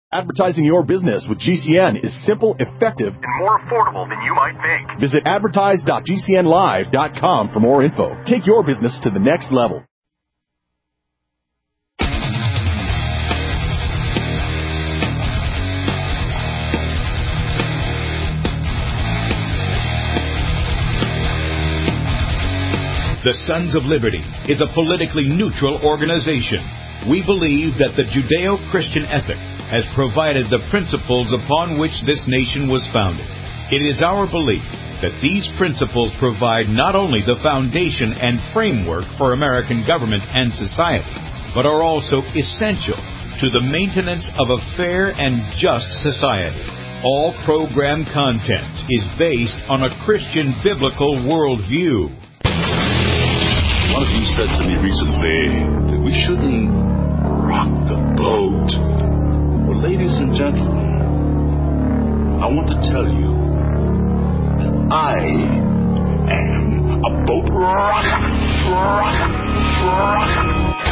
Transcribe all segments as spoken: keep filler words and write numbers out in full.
Advertising your business with G C N is simple, effective, and more affordable than you might think. Visit advertise dot g c n live dot com for more info. Take your business to the next level. The Sons of Liberty is a politically neutral organization. We believe that the Judeo-Christian ethic has provided the principles upon which this nation was founded. It is our belief that these principles provide not only the foundation and framework for American government and society, but are also essential to the maintenance of a fair and just society. All program content is based on a Christian biblical worldview. One of you said to me recently that we shouldn't rock the boat. Well, ladies and gentlemen, I want to tell you that I am a boat rocker. Rocker. Rocker.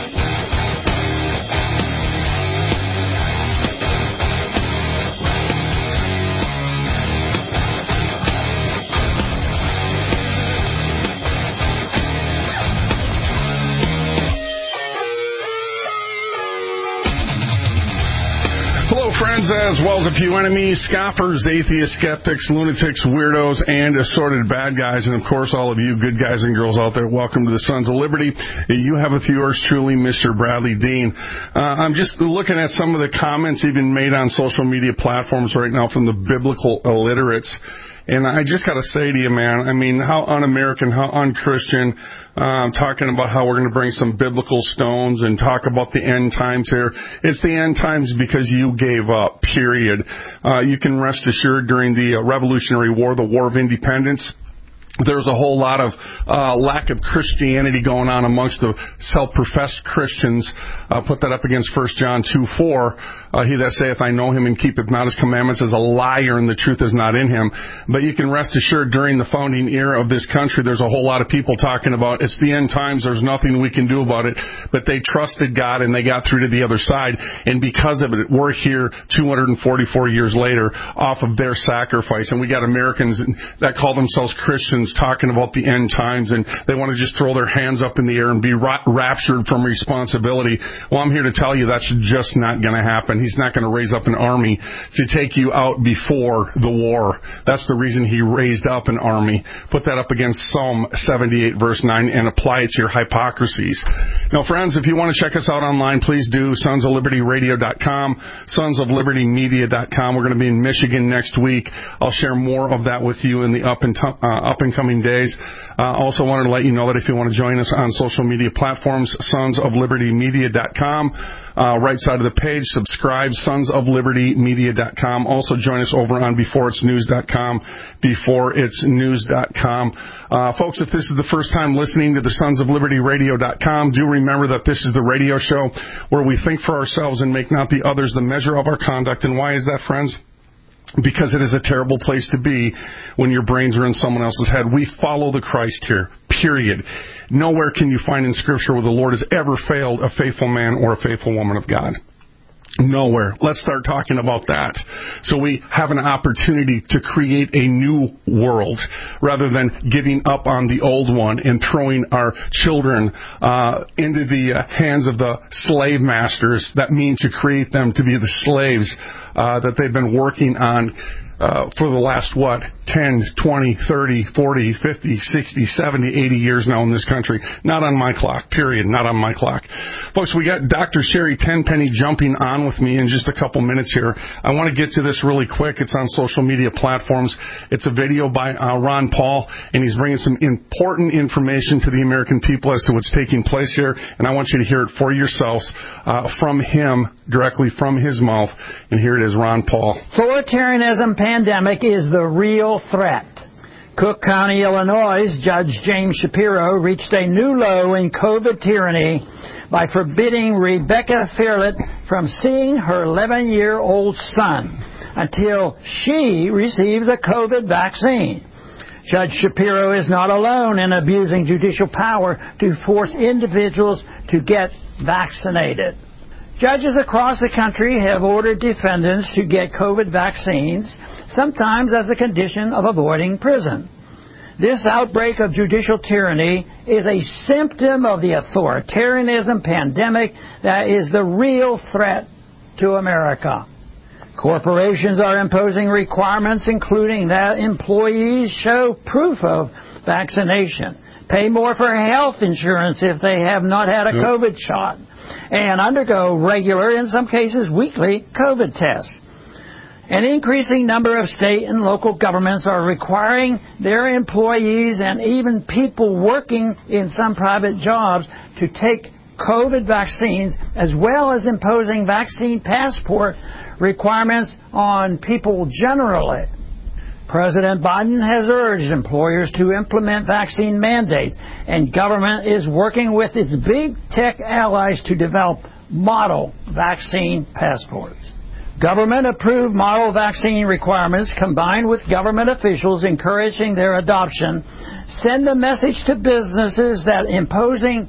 Friends, as well as a few enemies, scoffers, atheists, skeptics, lunatics, weirdos, and assorted bad guys. And, of course, all of you good guys and girls out there, welcome to the Sons of Liberty. You have with yours truly, Mister Bradley Dean. Uh, I'm just looking at some of the comments even made on social media platforms right now from the biblical illiterates. And I just got to say to you, man, I mean, how un-American, how un-Christian, uh, talking about how we're going to bring some biblical stones and talk about the end times here. It's the end times because you gave up, period. Uh, you can rest assured during the uh, Revolutionary War, the War of Independence, there's a whole lot of uh, lack of Christianity going on amongst the self-professed Christians. Uh, put that up against First John two four. Uh, he that saith, I know him and keepeth not his commandments is a liar, and the truth is not in him. But you can rest assured during the founding era of this country, there's a whole lot of people talking about it's the end times, there's nothing we can do about it. But they trusted God, and they got through to the other side. And because of it, we're here two hundred forty-four years later off of their sacrifice. And we got Americans that call themselves Christians talking about the end times, and they want to just throw their hands up in the air and be ra- raptured from responsibility. Well, I'm here to tell you that's just not going to happen. He's not going to raise up an army to take you out before the war. That's the reason he raised up an army. Put that up against Psalm seventy-eight, verse nine, and apply it to your hypocrisies. Now, friends, if you want to check us out online, please do sons of liberty radio dot com, sons of liberty media dot com. We're going to be in Michigan next week. I'll share more of that with you in the up and, t- uh, up and coming days. Uh, also wanted to let you know that if you want to join us on social media platforms, sons of liberty media dot com. Uh, right side of the page, subscribe, sons of liberty media dot com. Also join us over on before it's news dot com, before it's news dot com. Uh, folks, if this is the first time listening to the sons of liberty radio dot com, do remember that this is the radio show where we think for ourselves and make not the others the measure of our conduct. And why is that, friends? Because it is a terrible place to be when your brains are in someone else's head. We follow the Christ here, period. Nowhere can you find in Scripture where the Lord has ever failed a faithful man or a faithful woman of God. Nowhere. Let's start talking about that. So we have an opportunity to create a new world rather than giving up on the old one and throwing our children uh, into the uh, hands of the slave masters that mean to create them to be the slaves uh, that they've been working on Uh, for the last, what, ten, twenty, thirty, forty, fifty, sixty, seventy, eighty years now in this country. Not on my clock, period. Not on my clock. Folks, we got Doctor Sherry Tenpenny jumping on with me in just a couple minutes here. I want to get to this really quick. It's on social media platforms. It's a video by uh, Ron Paul, and he's bringing some important information to the American people as to what's taking place here, and I want you to hear it for yourselves uh, from him, directly from his mouth. And here it is, Ron Paul. Authoritarianism pandemic is the real threat. Cook County, Illinois, Judge James Shapiro reached a new low in COVID tyranny by forbidding Rebecca Fearlett from seeing her eleven-year-old son until she receives a COVID vaccine. Judge Shapiro is not alone in abusing judicial power to force individuals to get vaccinated. Judges across the country have ordered defendants to get COVID vaccines, sometimes as a condition of avoiding prison. This outbreak of judicial tyranny is a symptom of the authoritarianism pandemic that is the real threat to America. Corporations are imposing requirements including that employees show proof of vaccination, pay more for health insurance if they have not had a COVID shot, and undergo regular, in some cases weekly, COVID tests. An increasing number of state and local governments are requiring their employees and even people working in some private jobs to take COVID vaccines, as well as imposing vaccine passport requirements on people generally. President Biden has urged employers to implement vaccine mandates, and government is working with its big tech allies to develop model vaccine passports. Government-approved model vaccine requirements, combined with government officials encouraging their adoption, send a message to businesses that imposing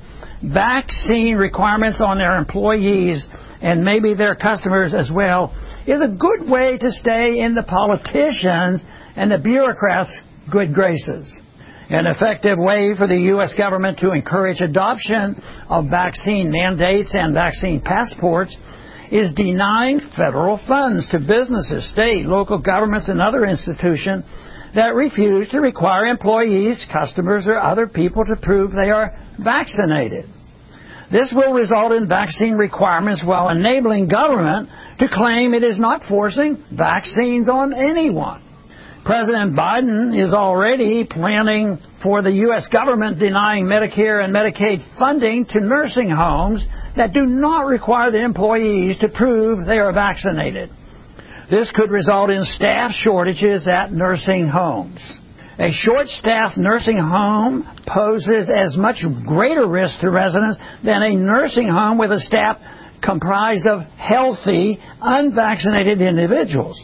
vaccine requirements on their employees and maybe their customers as well is a good way to stay in the politicians' and the bureaucrats' good graces. An effective way for the U S government to encourage adoption of vaccine mandates and vaccine passports is denying federal funds to businesses, state, local governments, and other institutions that refuse to require employees, customers, or other people to prove they are vaccinated. This will result in vaccine requirements while enabling government to claim it is not forcing vaccines on anyone. President Biden is already planning for the U S government denying Medicare and Medicaid funding to nursing homes that do not require the employees to prove they are vaccinated. This could result in staff shortages at nursing homes. A short-staffed nursing home poses as much greater risk to residents than a nursing home with a staff comprised of healthy, unvaccinated individuals.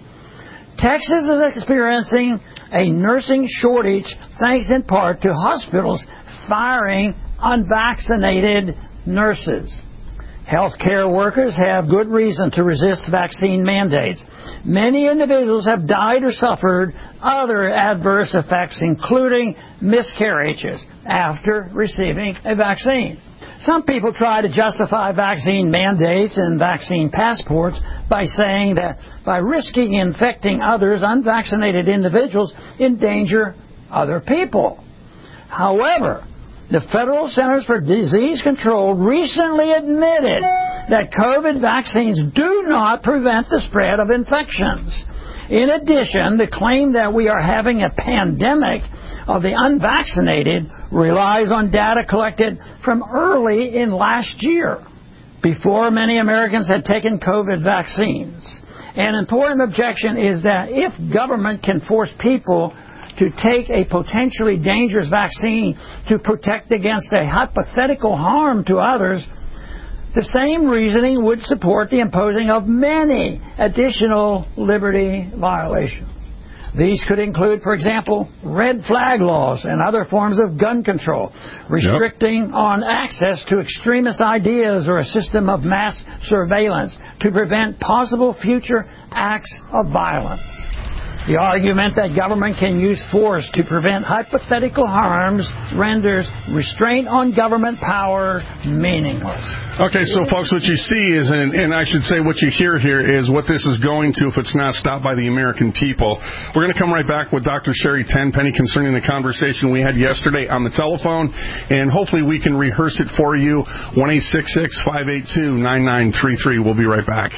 Texas is experiencing a nursing shortage thanks in part to hospitals firing unvaccinated nurses. Healthcare workers have good reason to resist vaccine mandates. Many individuals have died or suffered other adverse effects, including miscarriages, after receiving a vaccine. Some people try to justify vaccine mandates and vaccine passports by saying that by risking infecting others, unvaccinated individuals endanger other people. However, the Federal Centers for Disease Control recently admitted that COVID vaccines do not prevent the spread of infections. In addition, the claim that we are having a pandemic of the unvaccinated relies on data collected from early in last year, before many Americans had taken COVID vaccines. An important objection is that if government can force people to take a potentially dangerous vaccine to protect against a hypothetical harm to others, the same reasoning would support the imposing of many additional liberty violations. These could include, for example, red flag laws and other forms of gun control, restricting yep. on access to extremist ideas or a system of mass surveillance to prevent possible future acts of violence. The argument that government can use force to prevent hypothetical harms renders restraint on government power meaningless. Okay, so folks, what you see is, and, and I should say what you hear here is what this is going to if it's not stopped by the American people. We're going to come right back with Doctor Sherry Tenpenny concerning the conversation we had yesterday on the telephone, and hopefully we can rehearse it for you. one eight six six, five eight two, nine nine three three. We'll be right back.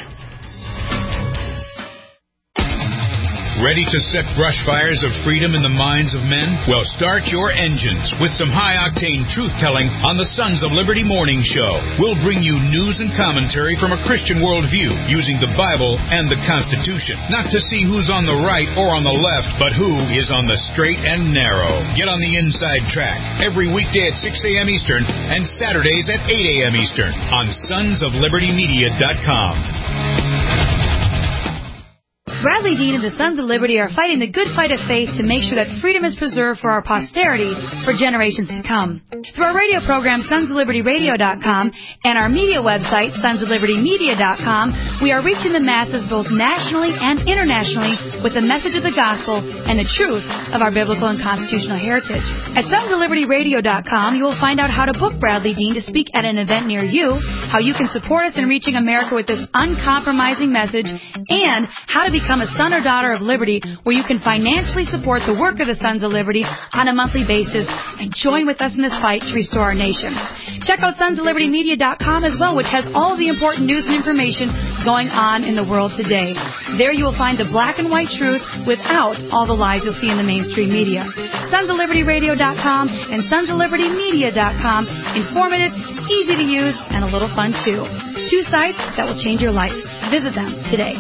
Ready to set brush fires of freedom in the minds of men? Well, start your engines with some high-octane truth-telling on the Sons of Liberty Morning Show. We'll bring you news and commentary from a Christian worldview using the Bible and the Constitution. Not to see who's on the right or on the left, but who is on the straight and narrow. Get on the inside track every weekday at six a.m. Eastern and Saturdays at eight a.m. Eastern on sons of liberty media dot com. Bradley Dean and the Sons of Liberty are fighting the good fight of faith to make sure that freedom is preserved for our posterity for generations to come. Through our radio program, sons of liberty radio dot com, and our media website, sons of liberty media dot com, we are reaching the masses both nationally and internationally with the message of the gospel and the truth of our biblical and constitutional heritage. At sons of liberty radio dot com, you will find out how to book Bradley Dean to speak at an event near you, how you can support us in reaching America with this uncompromising message, and how to become a son or daughter of liberty, where you can financially support the work of the Sons of Liberty on a monthly basis and join with us in this fight to restore our nation. Check out sons of liberty media dot com as well, which has all of the important news and information going on in the world today. There you will find the black and white truth without all the lies you'll see in the mainstream media. sons of liberty radio dot com and sons of liberty media dot com. Informative, easy to use, and a little fun too. Two sites that will change your life. Visit them today.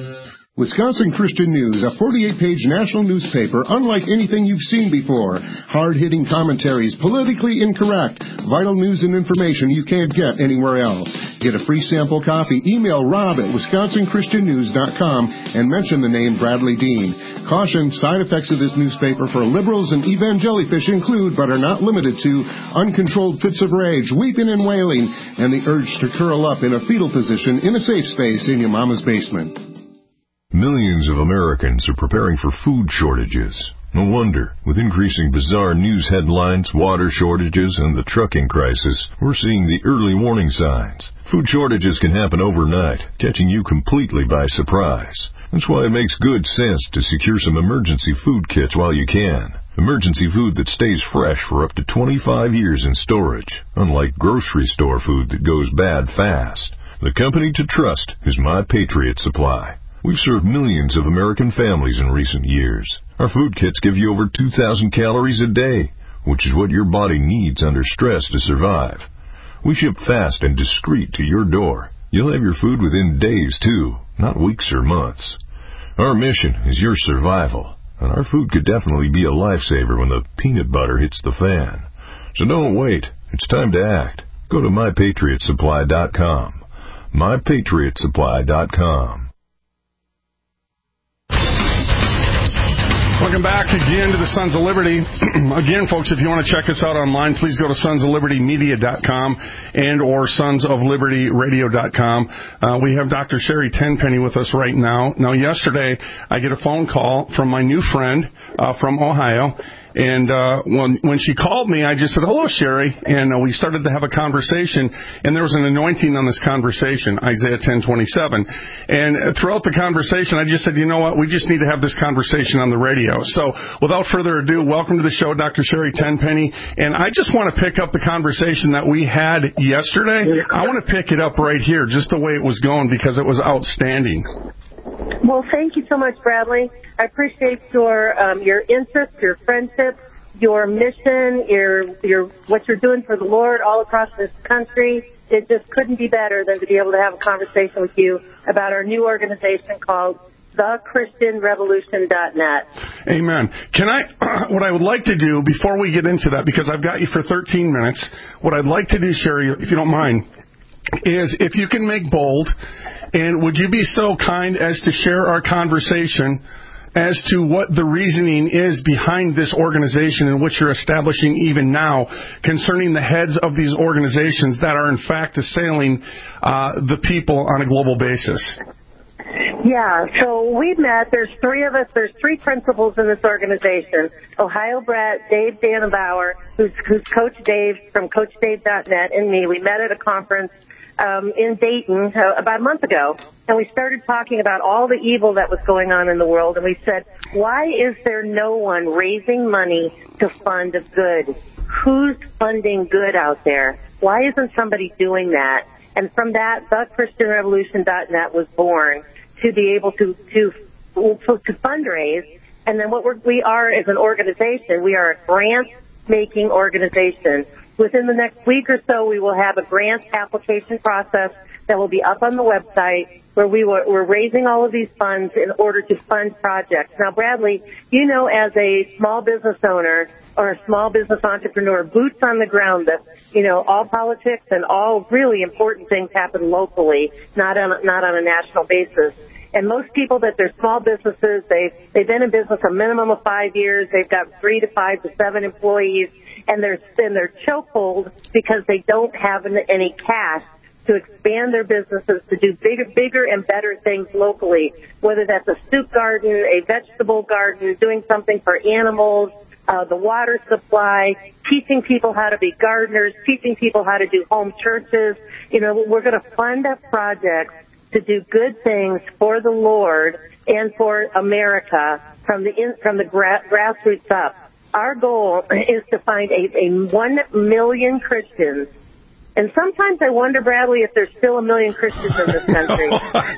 Wisconsin Christian News, a forty-eight page national newspaper unlike anything you've seen before. Hard-hitting commentaries, politically incorrect, vital news and information you can't get anywhere else. Get a free sample copy. Email Rob at wisconsin christian news dot com and mention the name Bradley Dean. Caution, side effects of this newspaper for liberals and evangelifish include, but are not limited to, uncontrolled fits of rage, weeping and wailing, and the urge to curl up in a fetal position in a safe space in your mama's basement. Millions of Americans are preparing for food shortages. No wonder. With increasing bizarre news headlines, water shortages, and the trucking crisis, we're seeing the early warning signs. Food shortages can happen overnight, catching you completely by surprise. That's why it makes good sense to secure some emergency food kits while you can. Emergency food that stays fresh for up to twenty-five years in storage, unlike grocery store food that goes bad fast. The company to trust is My Patriot Supply. We've served millions of American families in recent years. Our food kits give you over two thousand calories a day, which is what your body needs under stress to survive. We ship fast and discreet to your door. You'll have your food within days, too, not weeks or months. Our mission is your survival, and our food could definitely be a lifesaver when the peanut butter hits the fan. So don't wait. It's time to act. Go to my patriot supply dot com. my patriot supply dot com. Welcome back again to the Sons of Liberty. Again, folks, if you want to check us out online, please go to sons of liberty media dot com and or sons of liberty radio dot com. Uh, we have Doctor Sherry Tenpenny with us right now. Now, yesterday, I get a phone call from my new friend uh, from Ohio. And uh, when when she called me, I just said, hello, Sherry. And uh, we started to have a conversation, and there was an anointing on this conversation, Isaiah ten twenty-seven. And throughout the conversation, I just said, you know what, we just need to have this conversation on the radio. So without further ado, welcome to the show, Doctor Sherry Tenpenny. And I just want to pick up the conversation that we had yesterday. I want to pick it up right here, just the way it was going, because it was outstanding. Well, thank you so much, Bradley. I appreciate your um, your interest, your friendship, your mission, your your what you're doing for the Lord all across this country. It just couldn't be better than to be able to have a conversation with you about our new organization called the christian revolution dot net. Amen. Can I, what I would like to do before we get into that, because I've got you for thirteen minutes, what I'd like to do, Sherry, if you don't mind, is if you can make bold, and would you be so kind as to share our conversation as to what the reasoning is behind this organization and what you're establishing even now concerning the heads of these organizations that are in fact assailing uh, the people on a global basis? Yeah, so we met. There's three of us. There's three principals in this organization. Ohio Brett, Dave Danenbauer, who's, who's Coach Dave from coach dave dot net, and me. We met at a conference um, in Dayton uh, about a month ago, and we started talking about all the evil that was going on in the world, and we said, why is there no one raising money to fund good? Who's funding good out there? Why isn't somebody doing that? And from that, the christian revolution dot net was born, to be able to to to fundraise. And then what we're, we are as an organization, we are a grant-making organization. Within the next week or so, we will have a grant application process that will be up on the website where we were, we're raising all of these funds in order to fund projects. Now, Bradley, you know, as a small business owner or a small business entrepreneur, boots on the ground, that, you know, all politics and all really important things happen locally, not on, not on a national basis. And most people that they're small businesses, they've, they've been in business a minimum of five years. They've got three to five to seven employees, and they're, and they're chokehold because they don't have any cash to expand their businesses, to do bigger, bigger and better things locally, whether that's a soup garden, a vegetable garden, doing something for animals, uh, the water supply, teaching people how to be gardeners, teaching people how to do home churches. You know, we're going to fund a project to do good things for the Lord and for America from the in, from the gra- grassroots up. Our goal is to find a, a one million Christians. And sometimes I wonder, Bradley, if there's still a million Christians in this country. I,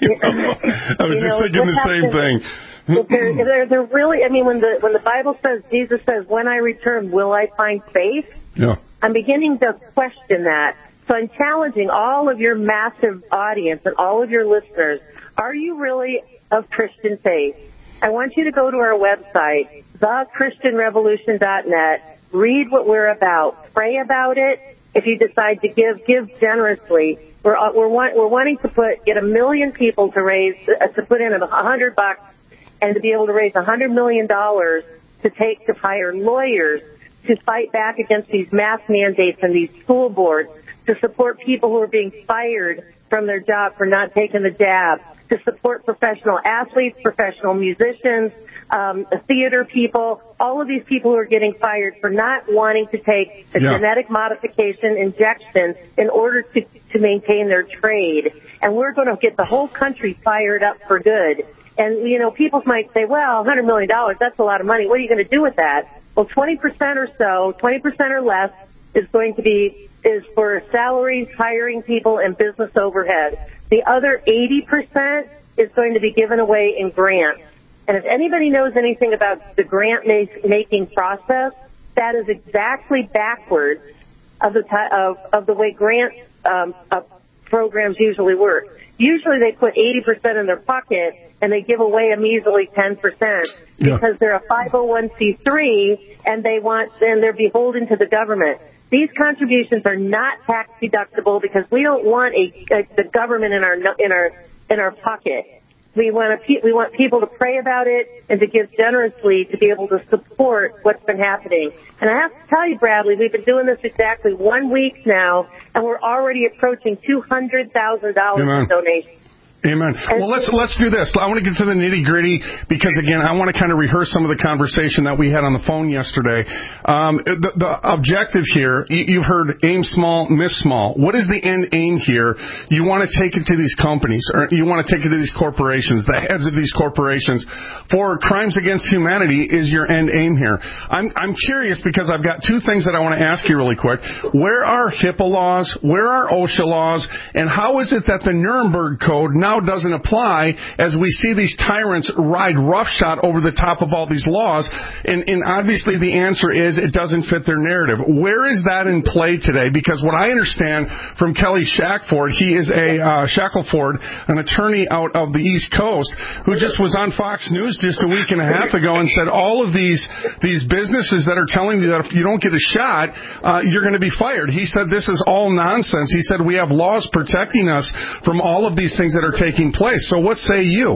I was you just know, thinking the same thing. They're, they're, they're really, I mean, when the when the Bible says, Jesus says, when I return, will I find faith? Yeah. I'm beginning to question that. So I'm challenging all of your massive audience and all of your listeners, are you really of Christian faith? I want you to go to our website, the christian revolution dot net, read what we're about, pray about it. If you decide to give, give generously. We're we're we're wanting to put get a million people to raise uh, to put in a hundred bucks and to be able to raise a hundred million dollars to take to hire lawyers to fight back against these mask mandates and these school boards, to support people who are being fired from their job for not taking the jab, to support professional athletes, professional musicians, um, theater people, all of these people who are getting fired for not wanting to take a yeah. genetic modification injection in order to, to maintain their trade. And we're going to get the whole country fired up for good. And, you know, people might say, well, one hundred million dollars, that's a lot of money. What are you going to do with that? Well, twenty percent or so, twenty percent or less is going to be is for salaries, hiring people, and business overhead. The other eighty percent is going to be given away in grants. And if anybody knows anything about the grant-making process, that is exactly backwards of the t- of, of the way grant um, uh, programs usually work. Usually they put eighty percent in their pocket and they give away a measly ten percent because yeah. they're a five oh one c three and they want and they're beholden to the government. These contributions are not tax deductible because we don't want a, a the government in our in our in our pocket. We want to, we want people to pray about it and to give generously to be able to support what's been happening. And I have to tell you, Bradley, we've been doing this exactly one week now, and we're already approaching two hundred thousand dollars in donations. Amen. Well, let's let's do this. I want to get to the nitty-gritty because, again, I want to kind of rehearse some of the conversation that we had on the phone yesterday. Um, the, the objective here, you, you've heard aim small, miss small. What is the end aim here? You want to take it to these companies, or you want to take it to these corporations, the heads of these corporations. For crimes against humanity is your end aim here. I'm, I'm curious because I've got two things that I want to ask you really quick. Where are HIPAA laws? Where are OSHA laws? And how is it that the Nuremberg Code now doesn't apply as we see these tyrants ride roughshod over the top of all these laws? And, and obviously the answer is it doesn't fit their narrative. Where is that in play today? Because what I understand from Kelly Shackford, he is a uh, Shackelford, an attorney out of the East Coast, who just was on Fox News just a week and a half ago and said all of these these businesses that are telling you that if you don't get a shot, uh, you're going to be fired. He said this is all nonsense. He said we have laws protecting us from all of these things that are taking place. So what say you?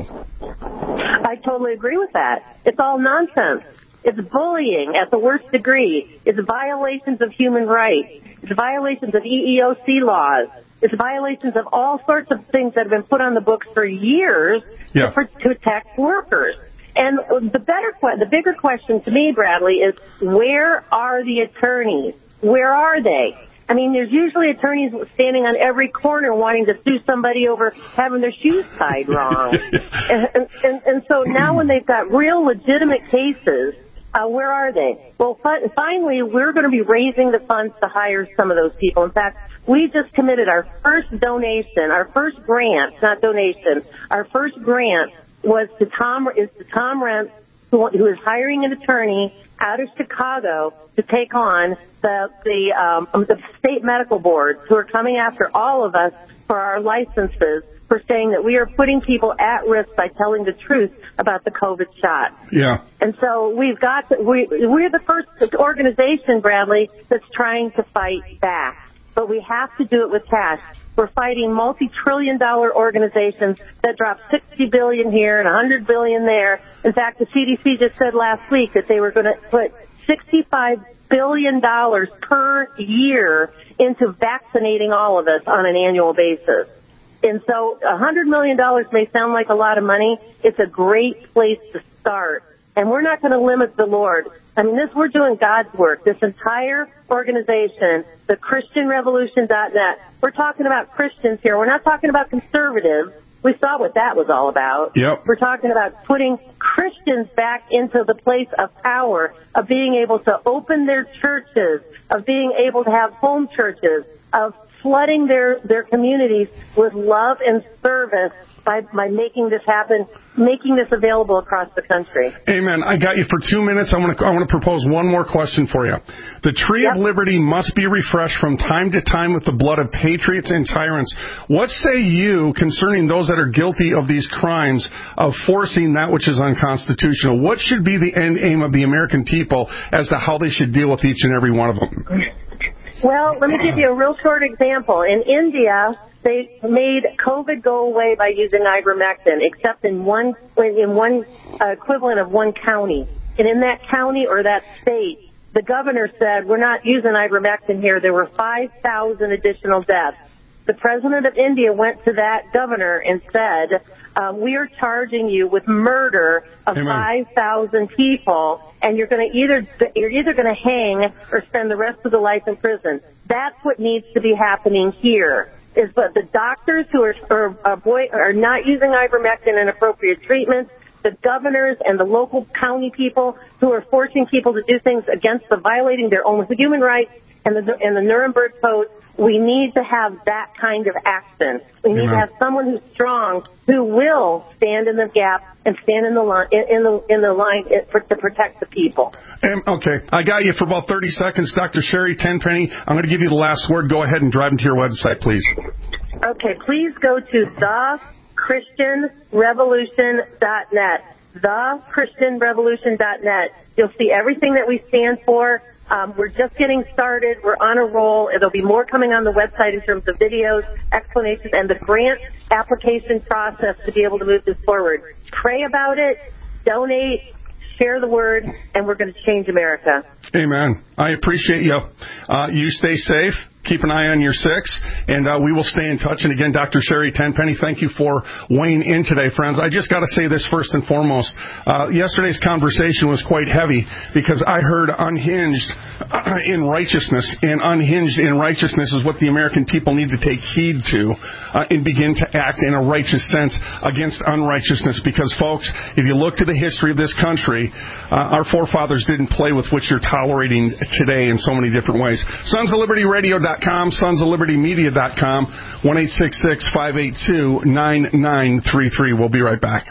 I totally agree with that. It's all nonsense. It's bullying at the worst degree. It's violations of human rights. It's violations of E E O C laws. It's violations of all sorts of things that have been put on the books for years yeah. to, to protect workers. And the better, the bigger question to me, Bradley, is where are the attorneys? Where are they? I mean, there's usually attorneys standing on every corner wanting to sue somebody over having their shoes tied wrong. and, and, and so now when they've got real legitimate cases, uh, where are they? Well, fi- finally, we're going to be raising the funds to hire some of those people. In fact, we just committed our first donation, our first grant, not donation, our first grant was to Tom, is to Tom Rentz, who, who is hiring an attorney out of Chicago to take on the the, um, the state medical boards who are coming after all of us for our licenses for saying that we are putting people at risk by telling the truth about the COVID shot. Yeah. And so we've got to, we we're the first organization, Bradley, that's trying to fight back. But we have to do it with cash. We're fighting multi-trillion dollar organizations that drop sixty billion dollars here and one hundred billion dollars there. In fact, the C D C just said last week that they were going to put sixty-five billion dollars per year into vaccinating all of us on an annual basis. And so one hundred million dollars may sound like a lot of money. It's a great place to start. And we're not going to limit the Lord. I mean, this, we're doing God's work. This entire organization, the Christian Revolution dot net, we're talking about Christians here. We're not talking about conservatives. We saw what that was all about. Yep. We're talking about putting Christians back into the place of power, of being able to open their churches, of being able to have home churches, of flooding their, their communities with love and service by, by making this happen, making this available across the country. Amen. I got you for two minutes. I want to I want to propose one more question for you. The tree Yep. of liberty must be refreshed from time to time with the blood of patriots and tyrants. What say you concerning those that are guilty of these crimes of forcing that which is unconstitutional? What should be the end aim of the American people as to how they should deal with each and every one of them? Well, let me give you a real short example. In India, they made COVID go away by using ivermectin, except in one in one uh, equivalent of one county. And in that county or that state, the governor said, we're not using ivermectin here. There were five thousand additional deaths. The president of India went to that governor and said, um, we are charging you with murder of five thousand people, and you're going to either you're either going to hang or spend the rest of the life in prison. That's what needs to be happening here. Is but the doctors who are are, are, boy, are not using ivermectin in appropriate treatments, the governors and the local county people who are forcing people to do things against the violating their own human rights and the and the Nuremberg Code. We need to have that kind of action. We need Amen. to have someone who's strong, who will stand in the gap and stand in the line in the in the line for, to protect the people. Um, okay, I got you for about thirty seconds, Doctor Sherry Tenpenny. I'm going to give you the last word. Go ahead and drive into your website, please. Okay, please go to the Christian Revolution dot net. the Christian Revolution dot net. You'll see everything that we stand for. Um, we're just getting started. We're on a roll. There'll be more coming on the website in terms of videos, explanations, and the grant application process to be able to move this forward. Pray about it, donate, share the word, and we're going to change America. Amen. I appreciate you. Uh, you stay safe. Keep an eye on your six, and uh, we will stay in touch. And again, Doctor Sherry Tenpenny, thank you for weighing in today, friends. I just got to say this first and foremost. Uh, yesterday's conversation was quite heavy because I heard unhinged in righteousness, and unhinged in righteousness is what the American people need to take heed to uh, and begin to act in a righteous sense against unrighteousness. Because, folks, if you look to the history of this country, uh, our forefathers didn't play with what you're tolerating today in so many different ways. Sons of Liberty Radio dot com, Sons of Liberty Media dot com, one eight six six, five eight two, nine nine three three. We'll be right back.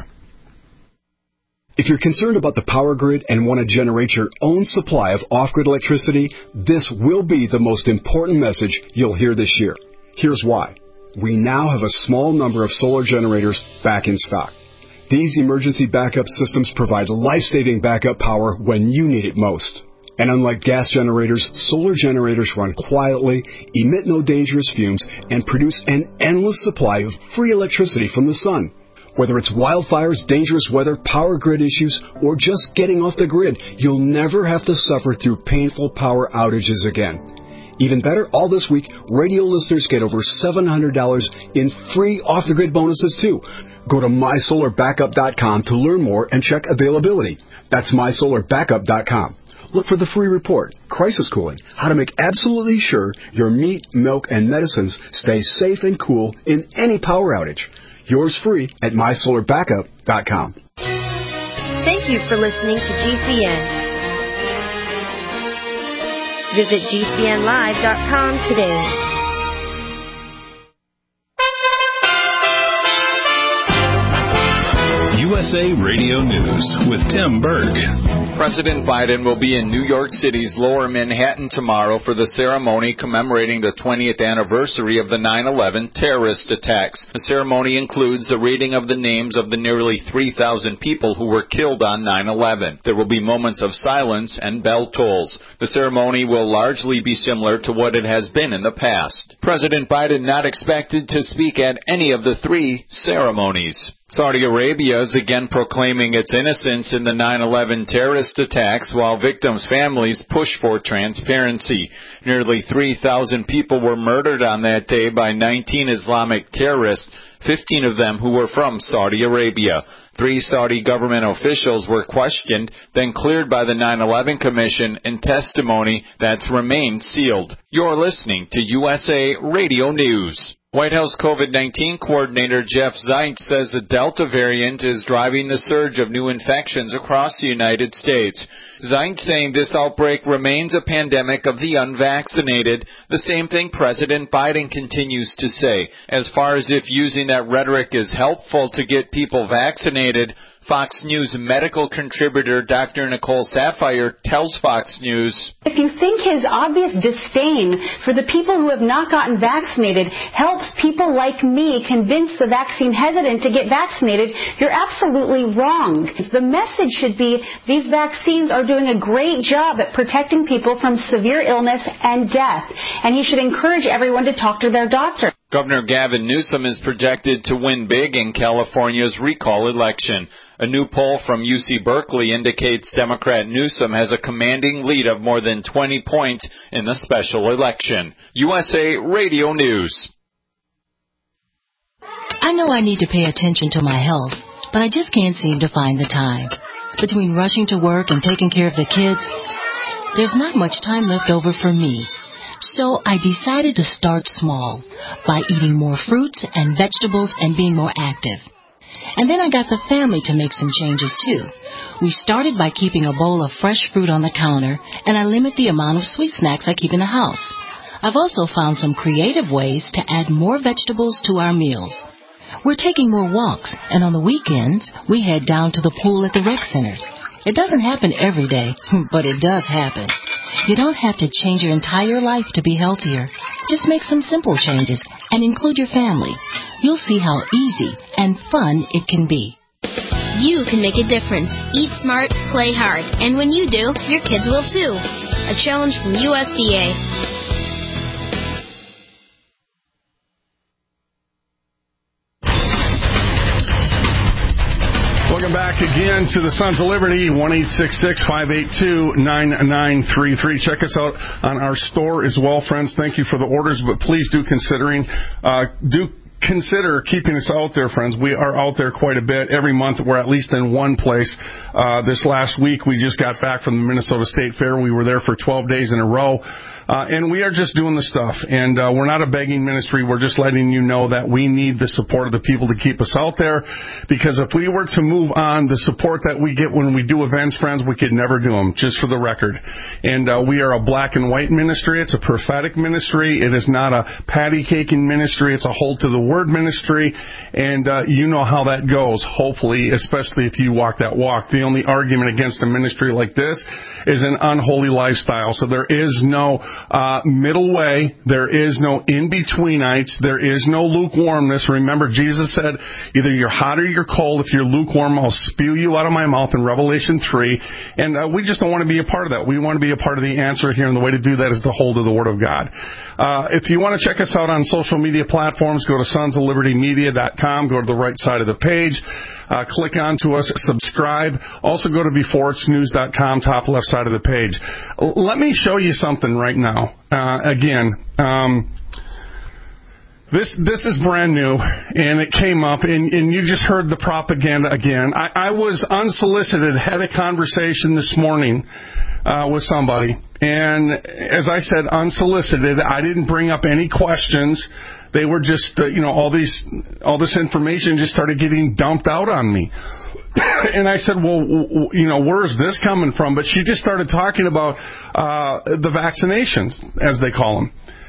If you're concerned about the power grid and want to generate your own supply of off-grid electricity, this will be the most important message you'll hear this year. Here's why. We now have a small number of solar generators back in stock. These emergency backup systems provide life-saving backup power when you need it most. And unlike gas generators, solar generators run quietly, emit no dangerous fumes, and produce an endless supply of free electricity from the sun. Whether it's wildfires, dangerous weather, power grid issues, or just getting off the grid, you'll never have to suffer through painful power outages again. Even better, all this week, radio listeners get over seven hundred dollars in free off-the-grid bonuses, too. Go to my solar backup dot com to learn more and check availability. That's my solar backup dot com. Look for the free report, Crisis Cooling, how to make absolutely sure your meat, milk, and medicines stay safe and cool in any power outage. Yours free at my solar backup dot com. Thank you for listening to G C N. Visit G C N live dot com today. U S S A Radio News with Tim Berg. President Biden will be in New York City's Lower Manhattan tomorrow for the ceremony commemorating the twentieth anniversary of the nine eleven terrorist attacks. The ceremony includes the reading of the names of the nearly three thousand people who were killed on nine eleven. There will be moments of silence and bell tolls. The ceremony will largely be similar to what it has been in the past. President Biden not expected to speak at any of the three ceremonies. Saudi Arabia is again proclaiming its innocence in the nine eleven terrorist attacks while victims' families push for transparency. Nearly three thousand people were murdered on that day by nineteen Islamic terrorists, fifteen of them who were from Saudi Arabia. Three Saudi government officials were questioned, then cleared by the nine eleven Commission in testimony that's remained sealed. You're listening to U S A Radio News. White House COVID nineteen coordinator Jeff Zients says the Delta variant is driving the surge of new infections across the United States. Zients saying this outbreak remains a pandemic of the unvaccinated, the same thing President Biden continues to say. As far as if using that rhetoric is helpful to get people vaccinated, Fox News medical contributor Doctor Nicole Saphier tells Fox News, if you think his obvious disdain for the people who have not gotten vaccinated helps people like me convince the vaccine hesitant to get vaccinated, you're absolutely wrong. The message should be these vaccines are doing a great job at protecting people from severe illness and death, and he should encourage everyone to talk to their doctor. Governor Gavin Newsom is projected to win big in California's recall election. A new poll from U C Berkeley indicates Democrat Newsom has a commanding lead of more than twenty points in the special election. U S A Radio News. I know I need to pay attention to my health, but I just can't seem to find the time. Between rushing to work and taking care of the kids, there's not much time left over for me. So I decided to start small by eating more fruits and vegetables and being more active. And then I got the family to make some changes too. We started by keeping a bowl of fresh fruit on the counter, and I limit the amount of sweet snacks I keep in the house. I've also found some creative ways to add more vegetables to our meals. We're taking more walks, and on the weekends, we head down to the pool at the rec center. It doesn't happen every day, but it does happen. You don't have to change your entire life to be healthier. Just make some simple changes and include your family. You'll see how easy and fun it can be. You can make a difference. Eat smart, play hard. And when you do, your kids will too. A challenge from U S D A. Welcome back again to the Sons of Liberty, one eight six six, five eight two, nine nine three three. Check us out on our store as well, friends. Thank you for the orders, but please do considering, uh, do consider keeping us out there, friends. We are out there quite a bit. Every month we're at least in one place. Uh, this last week we just got back from the Minnesota State Fair. We were there for twelve days in a row. Uh, and we are just doing the stuff. And uh, we're not a begging ministry. We're just letting you know that we need the support of the people to keep us out there. Because if we were to move on, the support that we get when we do events, friends, we could never do them, just for the record. And uh, we are a black and white ministry. It's a prophetic ministry. It is not a patty caking ministry. It's a hold to the word ministry. And uh, you know how that goes, hopefully, especially if you walk that walk. The only argument against a ministry like this is an unholy lifestyle. So there is no Uh, middle way. There is no in-betweenites. There is no lukewarmness. Remember, Jesus said, either you're hot or you're cold. If you're lukewarm, I'll spew you out of my mouth in Revelation three. And uh, we just don't want to be a part of that. We want to be a part of the answer here, and the way to do that is to hold to the Word of God. Uh, if you want to check us out on social media platforms, go to sons of liberty media dot com. Go to the right side of the page. Uh, click on to us, subscribe. Also go to before it's news dot com, top left side of the page. L- let me show you something right now. Uh, again, um, this this is brand new, and it came up, and, and you just heard the propaganda again. I, I was unsolicited, had a conversation this morning uh, with somebody, and as I said, unsolicited. I didn't bring up any questions. They were just, uh, you know, all these, all this information just started getting dumped out on me. And I said, well, w- you know, where is this coming from? But she just started talking about uh, the vaccinations, as they call them.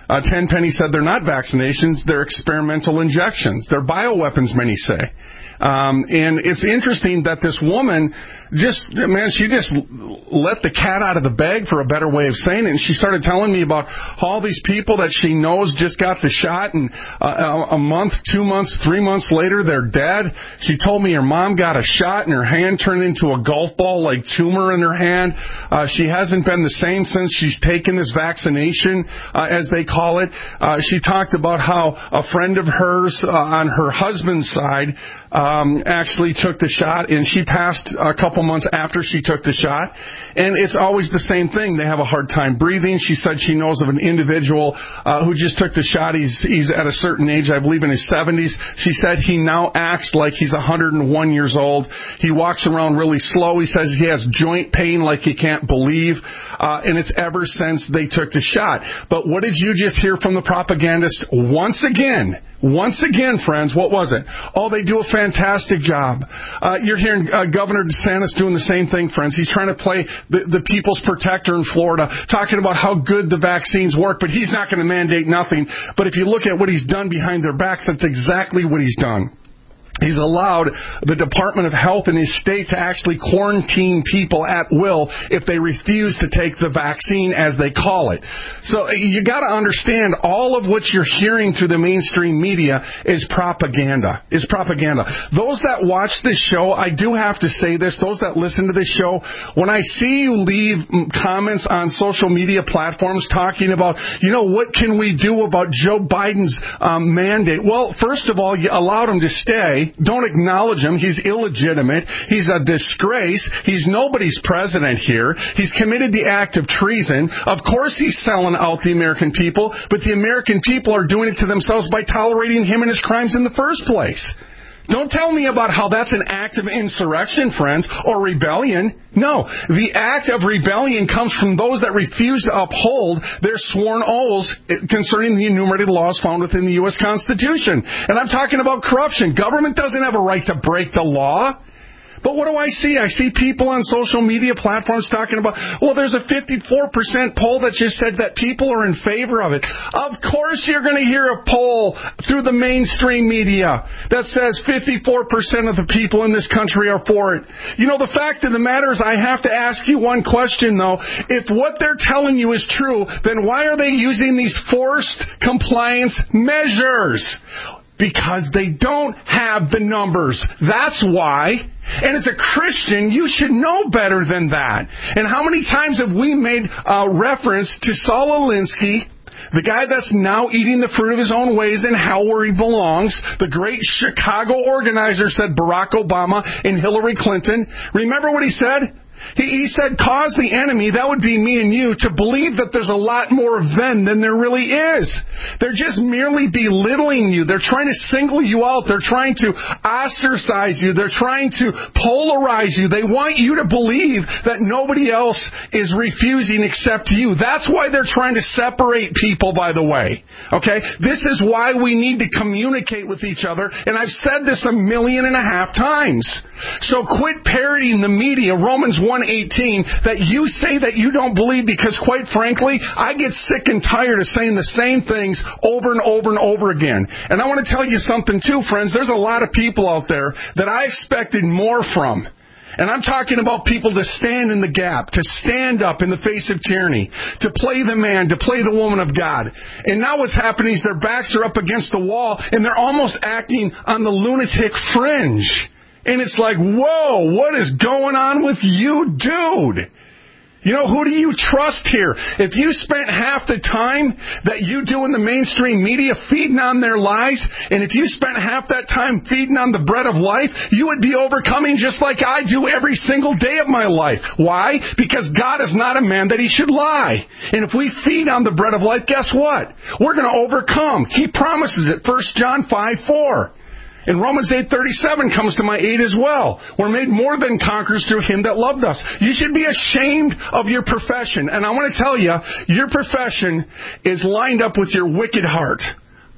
Uh, Tenpenny said they're not vaccinations, they're experimental injections. They're bioweapons, many say. Um, and it's interesting that this woman just, man, she just let the cat out of the bag, for a better way of saying it. And she started telling me about all these people that she knows just got the shot, and uh, a month, two months, three months later, they're dead. She told me her mom got a shot and her hand turned into a golf ball like tumor in her hand. Uh, she hasn't been the same since she's taken this vaccination, uh, as they call it. Uh, she talked about how a friend of hers uh, on her husband's side um, actually took the shot, and she passed a couple months after she took the shot. And it's always the same thing. They have a hard time breathing. She said she knows of an individual uh, who just took the shot. He's, he's at a certain age, I believe in his seventies. She said he now acts like he's one hundred one years old. He walks around really slow. He says he has joint pain like he can't believe. Uh, and it's ever since they took the shot. But what did you just hear from the propagandist once again? Once again, friends, what was it? Oh, they do a fantastic job. Uh, you're hearing uh, Governor DeSantis doing the same thing, friends. He's trying to play the, the people's protector in Florida, talking about how good the vaccines work, but he's not going to mandate nothing. But if you look at what he's done behind their backs, that's exactly what he's done. He's allowed the Department of Health in his state to actually quarantine people at will if they refuse to take the vaccine, as they call it. So you got to understand, all of what you're hearing through the mainstream media is propaganda. Is propaganda. Those that watch this show, I do have to say this, those that listen to this show, when I see you leave comments on social media platforms talking about, you know, what can we do about Joe Biden's um, mandate? Well, first of all, you allowed him to stay. Don't acknowledge him. He's illegitimate. He's a disgrace. He's nobody's president here. He's committed the act of treason. Of course he's selling out the American people, but the American people are doing it to themselves by tolerating him and his crimes in the first place. Don't tell me about how that's an act of insurrection, friends, or rebellion. No, the act of rebellion comes from those that refuse to uphold their sworn oaths concerning the enumerated laws found within the U S Constitution. And I'm talking about corruption. Government doesn't have a right to break the law. But what do I see? I see people on social media platforms talking about, well, there's a fifty-four percent poll that just said that people are in favor of it. Of course you're going to hear a poll through the mainstream media that says fifty-four percent of the people in this country are for it. You know, the fact of the matter is, I have to ask you one question, though. If what they're telling you is true, then why are they using these forced compliance measures? Because they don't have the numbers. That's why. And as a Christian, you should know better than that. And how many times have we made uh, reference to Saul Alinsky, the guy that's now eating the fruit of his own ways in hell where he belongs? The great Chicago organizer said Barack Obama and Hillary Clinton. Remember what he said? He, he said, cause the enemy, that would be me and you, to believe that there's a lot more of them than there really is. They're just merely belittling you. They're trying to single you out. They're trying to ostracize you. They're trying to polarize you. They want you to believe that nobody else is refusing except you. That's why they're trying to separate people, by the way. Okay? This is why we need to communicate with each other, and I've said this a million and a half times. So quit parroting the media, Romans one eighteen, that you say that you don't believe, because quite frankly, I get sick and tired of saying the same things over and over and over again. And I want to tell you something too, friends. There's a lot of people out there that I expected more from. And I'm talking about people to stand in the gap, to stand up in the face of tyranny, to play the man, to play the woman of God. And now what's happening is their backs are up against the wall, and they're almost acting on the lunatic fringe. And it's like, whoa, what is going on with you, dude? You know, who do you trust here? If you spent half the time that you do in the mainstream media feeding on their lies, and if you spent half that time feeding on the bread of life, you would be overcoming just like I do every single day of my life. Why? Because God is not a man that he should lie. And if we feed on the bread of life, guess what? We're going to overcome. He promises it. First John five four. And Romans eight thirty-seven comes to my aid as well. We're made more than conquerors through him that loved us. You should be ashamed of your profession. And I want to tell you, your profession is lined up with your wicked heart.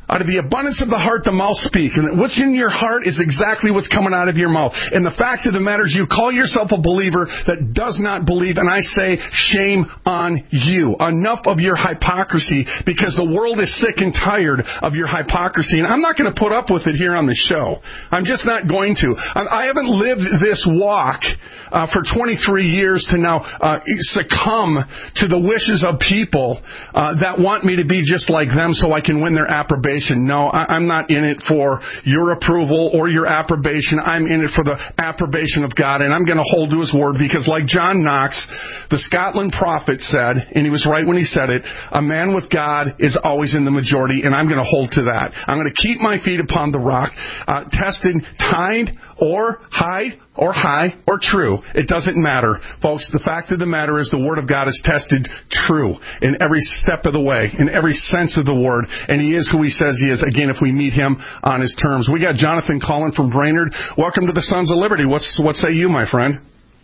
Out of the abundance of the heart, the mouth speak. And what's in your heart is exactly what's coming out of your mouth. And the fact of the matter is you call yourself a believer that does not believe. And I say, shame on you. Enough of your hypocrisy, because the world is sick and tired of your hypocrisy. And I'm not going to put up with it here on the show. I'm just not going to. I haven't lived this walk uh, for twenty-three years to now uh, succumb to the wishes of people uh, that want me to be just like them so I can win their approbation. No, I'm not in it for your approval or your approbation. I'm in it for the approbation of God, and I'm going to hold to His word, because like John Knox, the Scotland prophet, said, and he was right when he said it, a man with God is always in the majority, and I'm going to hold to that. I'm going to keep my feet upon the rock, uh, tested, tied, or hide, or high, or true. It doesn't matter. Folks, the fact of the matter is the Word of God is tested true in every step of the way, in every sense of the word, and He is who He says He is, again, if we meet Him on His terms. We got Jonathan calling from Brainerd. Welcome to the Sons of Liberty. What's, what say you, my friend?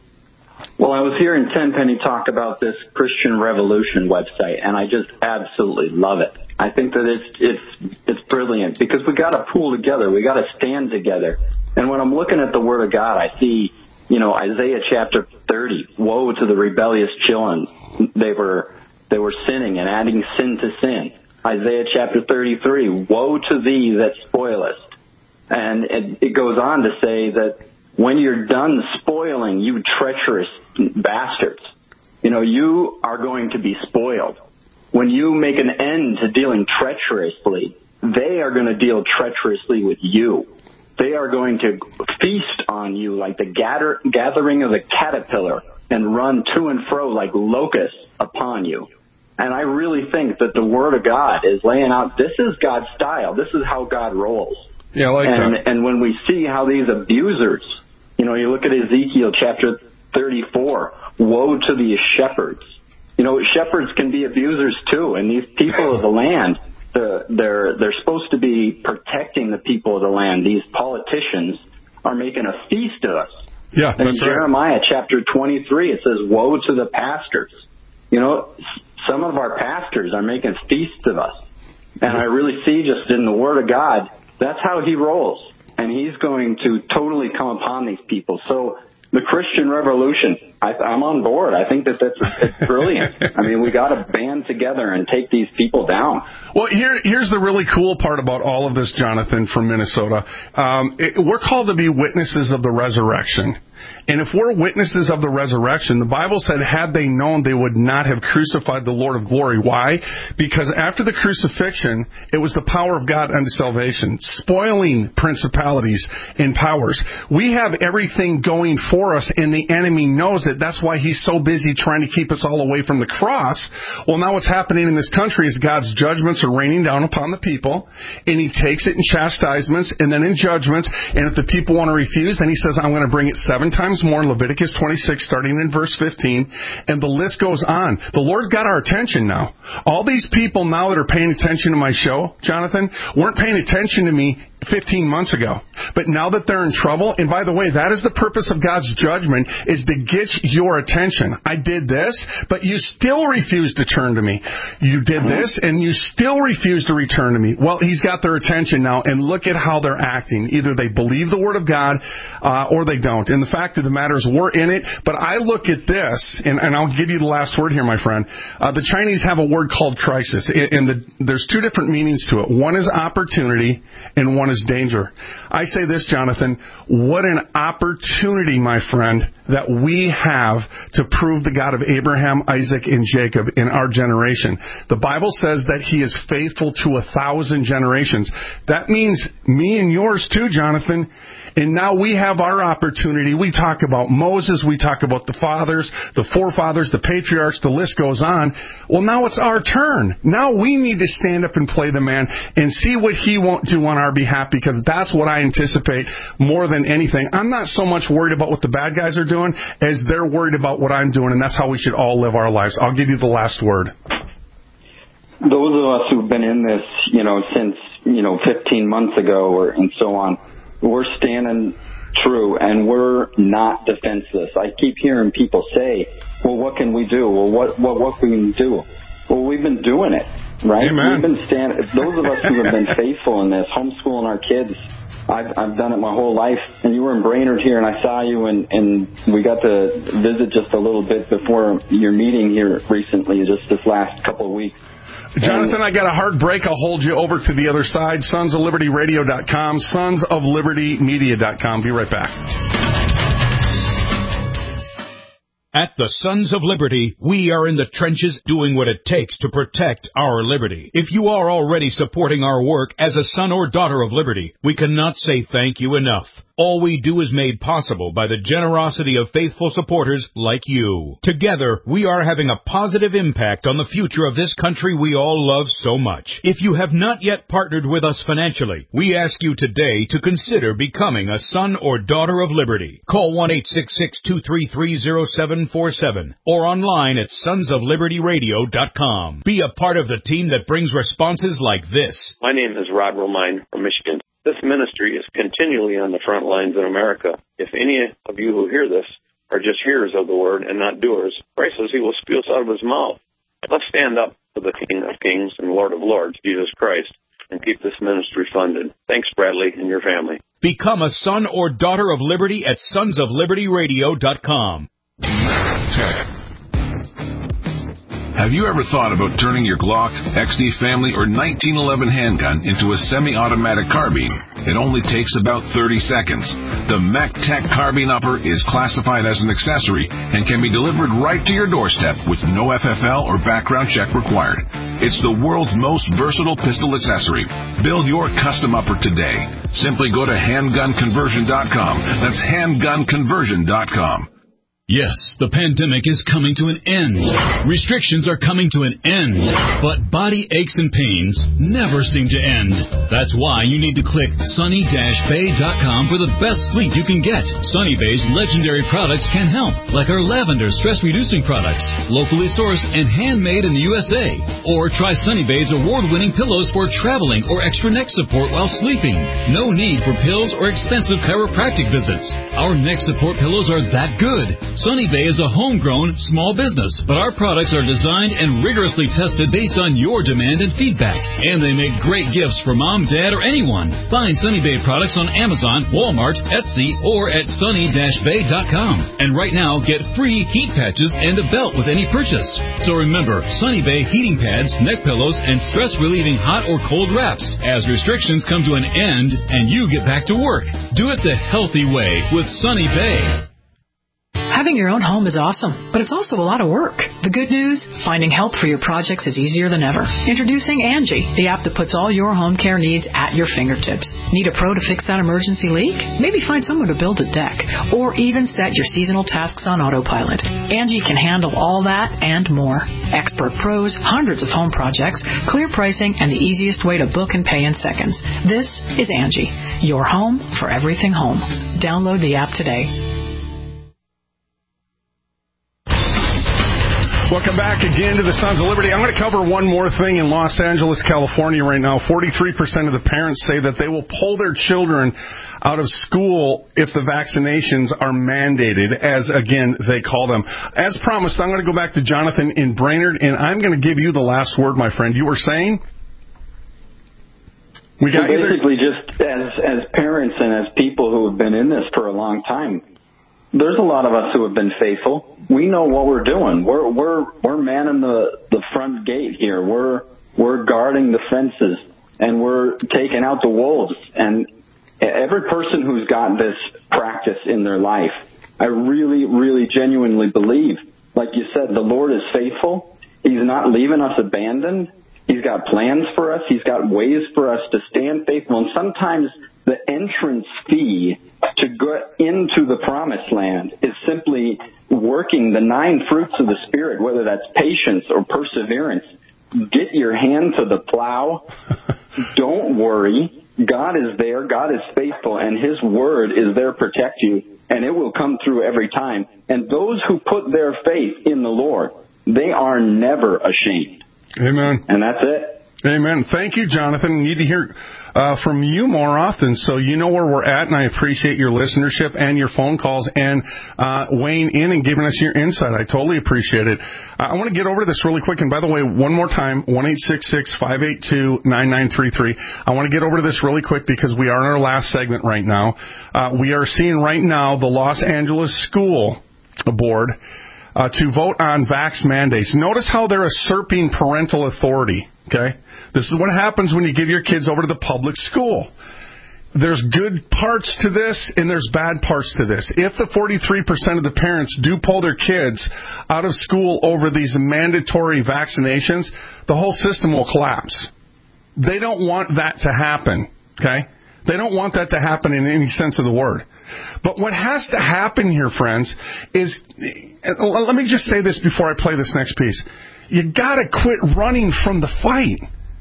Well, I was hearing Tenpenny talk about this Christian Revolution website, and I just absolutely love it. I think that it's it's it's brilliant, because we got to pull together. We got to stand together. And when I'm looking at the Word of God, I see, you know, Isaiah chapter thirty. Woe to the rebellious children! They were they were sinning and adding sin to sin. Isaiah chapter thirty-three. Woe to thee that spoilest! And it, it goes on to say that when you're done spoiling, you treacherous bastards, you know, you are going to be spoiled. When you make an end to dealing treacherously, they are going to deal treacherously with you. They are going to feast on you like the gather, gathering of the caterpillar and run to and fro like locusts upon you. And I really think that the Word of God is laying out, this is God's style. This is how God rolls. Yeah, I like and, that. And when we see how these abusers, you know, you look at Ezekiel chapter thirty-four, woe to the shepherds. You know, shepherds can be abusers too, and these people of the land, the, they're they're supposed to be protecting the people of the land. These politicians are making a feast of us. Yeah, and that's in Jeremiah right. chapter twenty-three, it says, woe to the pastors. You know, some of our pastors are making feasts of us. And I really see just in the Word of God, that's how He rolls. And He's going to totally come upon these people. So the Christian Revolution, I, I'm on board. I think that that's it's brilliant. I mean, we got to band together and take these people down. Well, here, here's the really cool part about all of this, Jonathan, from Minnesota. Um, it, we're called to be witnesses of the resurrection. And if we're witnesses of the resurrection, the Bible said, had they known, they would not have crucified the Lord of glory. Why? Because after the crucifixion, it was the power of God unto salvation, spoiling principalities and powers. We have everything going for us, and the enemy knows it. That's why he's so busy trying to keep us all away from the cross. Well, now what's happening in this country is God's judgments are raining down upon the people, and He takes it in chastisements and then in judgments. And if the people want to refuse, then He says, I'm going to bring it seven times more in Leviticus twenty-six, starting in verse fifteen, and the list goes on. The Lord got our attention now. All these people now that are paying attention to my show, Jonathan, weren't paying attention to me fifteen months ago. But now that they're in trouble, and by the way, that is the purpose of God's judgment, is to get your attention. I did this, but you still refuse to turn to me. You did this, and you still refuse to return to me. Well, He's got their attention now, and look at how they're acting. Either they believe the Word of God, uh, or they don't. And the fact of the matter is we're in it, but I look at this, and, and I'll give you the last word here, my friend. Uh, the Chinese have a word called crisis, and the, there's two different meanings to it. One is opportunity, and one is danger. I say this, Jonathan, what an opportunity, my friend, that we have to prove the God of Abraham, Isaac, and Jacob in our generation. The Bible says that He is faithful to a thousand generations. That means me and yours too, Jonathan. And now we have our opportunity. We talk about Moses. We talk about the fathers, the forefathers, the patriarchs. The list goes on. Well, now it's our turn. Now we need to stand up and play the man and see what He won't do on our behalf, because that's what I anticipate more than anything. I'm not so much worried about what the bad guys are doing as they're worried about what I'm doing, and that's how we should all live our lives. I'll give you the last word. Those of us who've been in this, you know, since, you know, fifteen months ago or and so on, we're standing true, and we're not defenseless. I keep hearing people say, well, what can we do? Well, what, what, what can we do? Well, we've been doing it, right? Amen. We've been stand. Those of us who have been faithful in this, homeschooling our kids, I've, I've done it my whole life. And you were in Brainerd here, and I saw you, and, and we got to visit just a little bit before your meeting here recently, just this last couple of weeks. Jonathan, I got a hard break. I'll hold you over to the other side. sons of liberty radio dot com, sons of liberty media dot com. Be right back. At the Sons of Liberty, we are in the trenches doing what it takes to protect our liberty. If you are already supporting our work as a son or daughter of liberty, we cannot say thank you enough. All we do is made possible by the generosity of faithful supporters like you. Together, we are having a positive impact on the future of this country we all love so much. If you have not yet partnered with us financially, we ask you today to consider becoming a son or daughter of liberty. Call one eight six six, two three three, zero seven four seven or online at sons of liberty radio dot com. Be a part of the team that brings responses like this. My name is Rod Romine from Michigan. This ministry is continually on the front lines in America. If any of you who hear this are just hearers of the word and not doers, Christ says he will spew us out of his mouth. Let's stand up for the King of Kings and Lord of Lords, Jesus Christ, and keep this ministry funded. Thanks, Bradley, and your family. Become a son or daughter of liberty at sons of liberty radio dot com. Have you ever thought about turning your Glock, X D Family, or nineteen eleven handgun into a semi-automatic carbine? It only takes about thirty seconds. The MacTech Carbine Upper is classified as an accessory and can be delivered right to your doorstep with no F F L or background check required. It's the world's most versatile pistol accessory. Build your custom upper today. Simply go to handgun conversion dot com. That's handgun conversion dot com. Yes, the pandemic is coming to an end. Restrictions are coming to an end. But body aches and pains never seem to end. That's why you need to click sunny dash bay dot com for the best sleep you can get. Sunny Bay's legendary products can help, like our lavender stress-reducing products, locally sourced and handmade in the U S A. Or try Sunny Bay's award-winning pillows for traveling or extra neck support while sleeping. No need for pills or expensive chiropractic visits. Our neck support pillows are that good. Sunny Bay is a homegrown small business, but our products are designed and rigorously tested based on your demand and feedback. And they make great gifts for mom, dad, or anyone. Find Sunny Bay products on Amazon, Walmart, Etsy, or at sunny dash bay dot com. And right now, get free heat patches and a belt with any purchase. So remember, Sunny Bay heating pads, neck pillows, and stress-relieving hot or cold wraps as restrictions come to an end and you get back to work. Do it the healthy way with Sunny Bay. Having your own home is awesome, but it's also a lot of work. The good news, finding help for your projects is easier than ever. Introducing Angie, the app that puts all your home care needs at your fingertips. Need a pro to fix that emergency leak? Maybe find someone to build a deck, or even set your seasonal tasks on autopilot. Angie can handle all that and more. Expert pros, hundreds of home projects, clear pricing, and the easiest way to book and pay in seconds. This is Angie, your home for everything home. Download the app today. Welcome back again to the Sons of Liberty. I'm going to cover one more thing in Los Angeles, California right now. forty-three percent of the parents say that they will pull their children out of school if the vaccinations are mandated, as, again, they call them. As promised, I'm going to go back to Jonathan in Brainerd, and I'm going to give you the last word, my friend. You were saying? We got well, basically just as, as parents and as people who have been in this for a long time, there's a lot of us who have been faithful. We know what we're doing. We're we're we're manning the the front gate here. We're we're guarding the fences, and we're taking out the wolves. And every person who's got this practice in their life, I really, really genuinely believe, like you said, the Lord is faithful. He's not leaving us abandoned. He's got plans for us. He's got ways for us to stand faithful. And sometimes the entrance fee to go into the promised land is simply working the nine fruits of the Spirit, whether that's patience or perseverance. Get your hand to the plow. Don't worry. God is there. God is faithful, and His word is there to protect you, and it will come through every time. And those who put their faith in the Lord, they are never ashamed. Amen. And that's it. Amen. Thank you, Jonathan. We need to hear uh, from you more often, so you know where we're at, and I appreciate your listenership and your phone calls and uh, weighing in and giving us your insight. I totally appreciate it. Uh, I want to get over to this really quick, and by the way, one more time, one eight six six, five eight two, nine nine three three. I want to get over to this really quick because we are in our last segment right now. Uh, we are seeing right now the Los Angeles School Board uh, to vote on vax mandates. Notice how they're usurping parental authority, okay? This is what happens when you give your kids over to the public school. There's good parts to this, and there's bad parts to this. If the forty-three percent of the parents do pull their kids out of school over these mandatory vaccinations, the whole system will collapse. They don't want that to happen, okay? They don't want that to happen in any sense of the word. But what has to happen here, friends, is, let me just say this before I play this next piece. You got to quit running from the fight.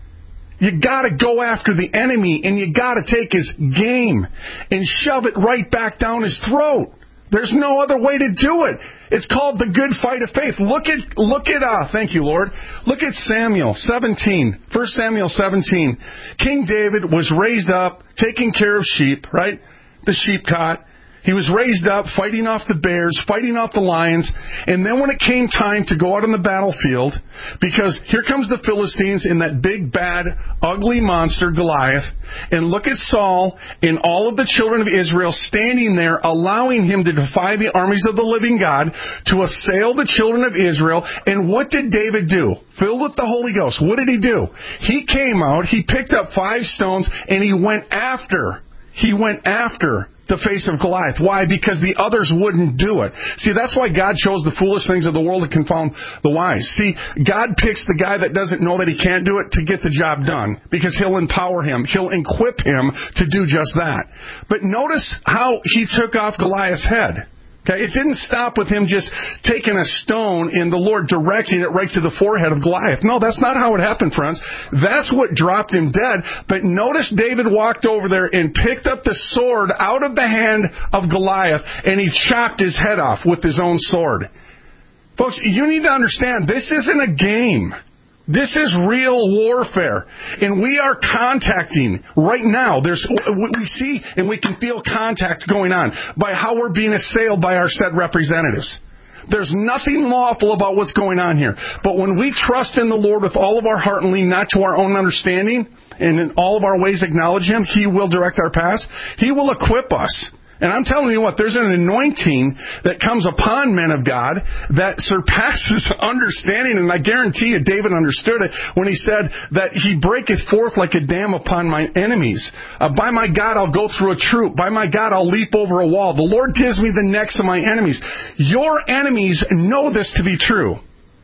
You got to go after the enemy, and you got to take his game and shove it right back down his throat. There's no other way to do it. It's called the good fight of faith. Look at, look at, uh, thank you, Lord. Look at Samuel seventeen, First Samuel seventeen. King David was raised up, taking care of sheep, right? The sheep cot. He was raised up, fighting off the bears, fighting off the lions, and then when it came time to go out on the battlefield, because here comes the Philistines in that big, bad, ugly monster, Goliath, and look at Saul and all of the children of Israel standing there, allowing him to defy the armies of the living God, to assail the children of Israel, and what did David do? Filled with the Holy Ghost, what did he do? He came out, he picked up five stones, and he went after, he went after the face of Goliath. Why? Because the others wouldn't do it. See, that's why God chose the foolish things of the world to confound the wise. See, God picks the guy that doesn't know that he can't do it to get the job done, because he'll empower him. He'll equip him to do just that. But notice how he took off Goliath's head. Okay, it didn't stop with him just taking a stone and the Lord directing it right to the forehead of Goliath. No, that's not how it happened, friends. That's what dropped him dead. But notice David walked over there and picked up the sword out of the hand of Goliath, and he chopped his head off with his own sword. Folks, you need to understand, this isn't a game. This is real warfare, and we are contacting right now. There's we see and we can feel contact going on by how we're being assailed by our said representatives. There's nothing lawful about what's going on here. But when we trust in the Lord with all of our heart and lean not to our own understanding, and in all of our ways acknowledge Him, He will direct our paths. He will equip us. And I'm telling you what, there's an anointing that comes upon men of God that surpasses understanding. And I guarantee you David understood it when he said that He breaketh forth like a dam upon my enemies. Uh, by my God, I'll go through a troop. By my God, I'll leap over a wall. The Lord gives me the necks of my enemies. Your enemies know this to be true.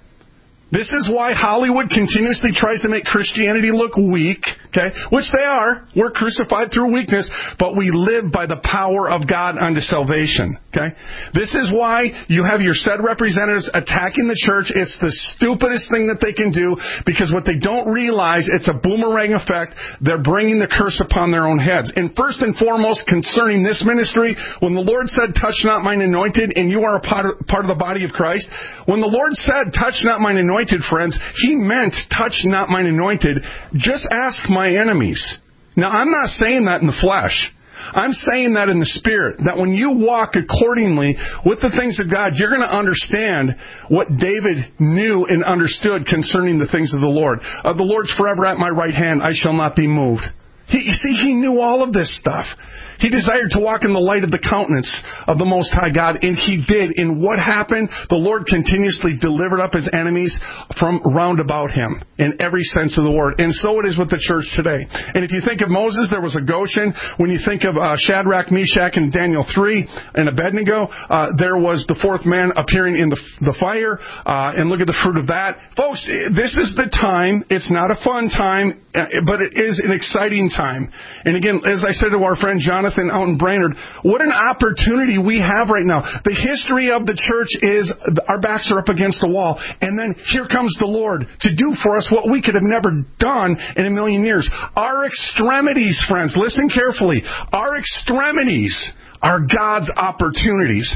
This is why Hollywood continuously tries to make Christianity look weak, okay? Which they are. We're crucified through weakness, but we live by the power of God unto salvation, okay? This is why you have your said representatives attacking the church. It's the stupidest thing that they can do, because what they don't realize, it's a boomerang effect. They're bringing the curse upon their own heads. And first and foremost, concerning this ministry, when the Lord said, touch not mine anointed, and you are a part of the body of Christ, when the Lord said, touch not mine anointed, friends, He meant touch not mine anointed. Just ask my enemies. Now, I'm not saying that in the flesh. I'm saying that in the Spirit. That when you walk accordingly with the things of God, you're going to understand what David knew and understood concerning the things of the Lord. Uh, the Lord's forever at my right hand. I shall not be moved. He, you see, he knew all of this stuff. He desired to walk in the light of the countenance of the Most High God, and he did. And what happened? The Lord continuously delivered up his enemies from round about him in every sense of the word. And so it is with the church today. And if you think of Moses, there was a Goshen. When you think of uh, Shadrach, Meshach, and Daniel three, and Abednego, uh, there was the fourth man appearing in the, the fire. Uh, and look at the fruit of that. Folks, this is the time. It's not a fun time, but it is an exciting time. And again, as I said to our friend Jonathan out in Brainerd, what an opportunity we have right now. The history of the church is our backs are up against the wall, and then here comes the Lord to do for us what we could have never done in a million years. Our extremities, friends, listen carefully. Our extremities are God's opportunities.